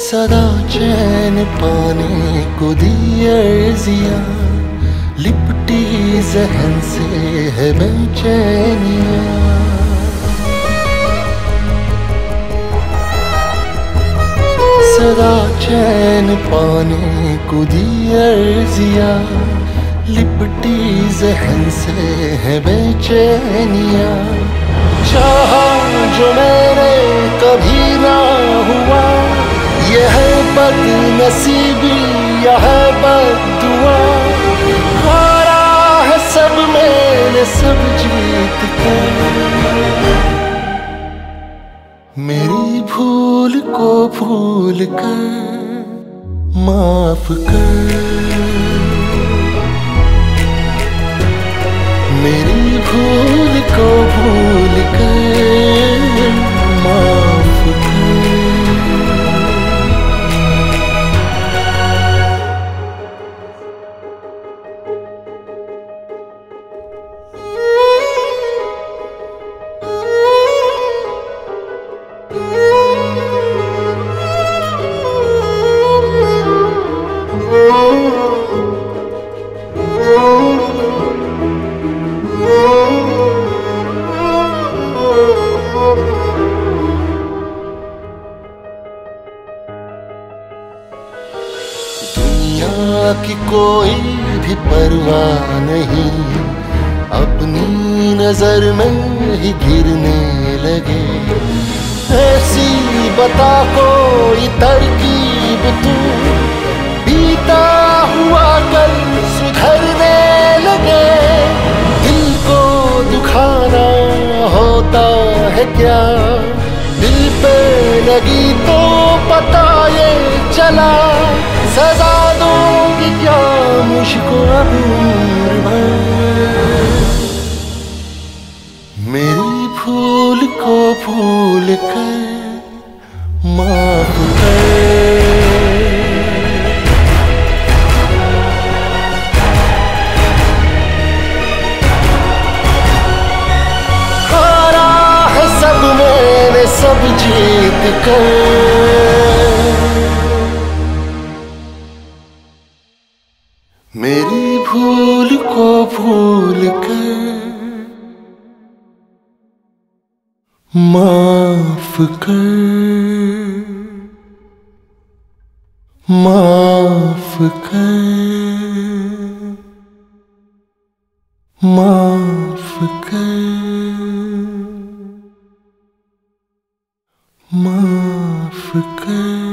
सदा चैन पाने को दी अर्जिया, लिपटी जहन से है बेचैनिया। सदा चैन पाने को दी अर्जिया, लिपटी जहन से है बेचैनिया। चाहा जो मैंने कभी ना हुआ, यह है बदनसीबी यह है बद्दुआ। हारा है सब मैंने सब जीत कर, मेरी भूल को भूल कर माफ कर। मेरी भूल को भूल कर माफ कर। दुनिया की कोई भी परवाह नहीं, अपनी नजर में ही गिरने लगे। ऐसी बता कोई तरकीब तू, बीता हुआ कल सुधरने लगे। दिल को दुखाना होता है क्या, दिल पे लगी तो पता ये चला। सजा दूंगी क्या मुझको अब उम्र भर, मेरी भूल को भूल कर माफ कर। हारा है सब मैंने सब जीत कर, मेरी भूल को भूल कर माफ कर। माफ कर, माफ कर, माफ कर।